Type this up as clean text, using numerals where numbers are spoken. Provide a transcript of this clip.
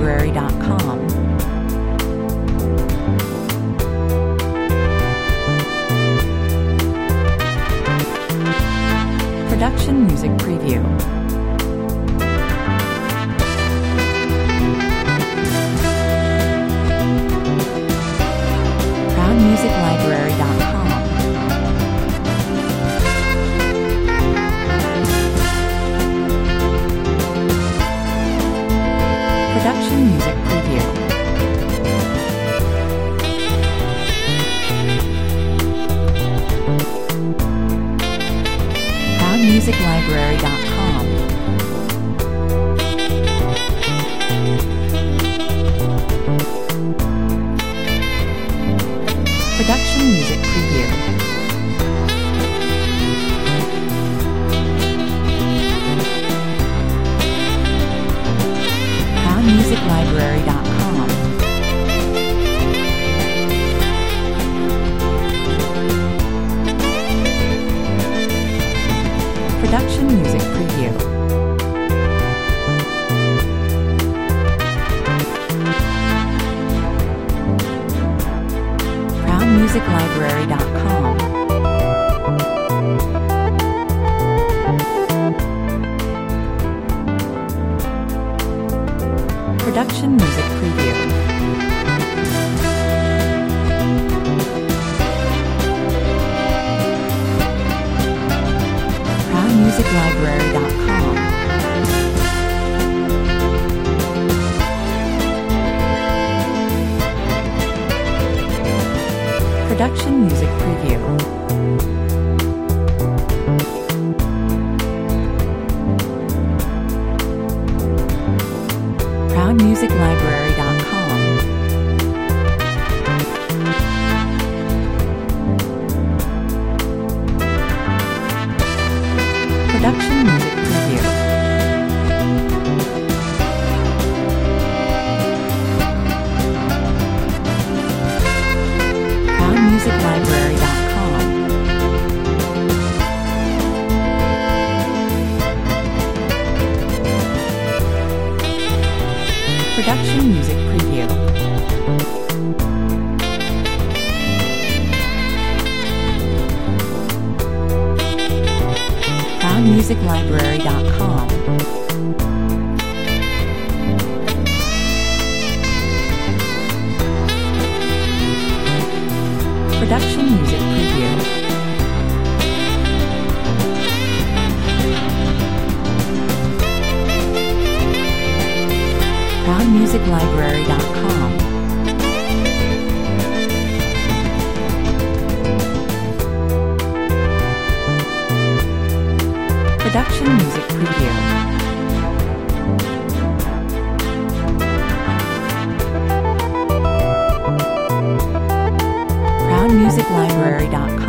ProudMusicLibrary.com. Production Music Preview. ProudMusicLibrary.com. Production Music Preview. ProudMusicLibrary.com. Production Music Preview. ProudMusicLibrary.com. Production Music Preview. ProudMusicLibrary.com. Production Music Preview. ProudMusicLibrary.com. Production Music Preview. ProudMusicLibrary.com. Production Music Preview. ProudMusicLibrary.com. Production Music Preview. ProudMusicLibrary.com. Production Music Preview. ProudMusicLibrary.com. Production Music Preview. ProudMusicLibrary.com.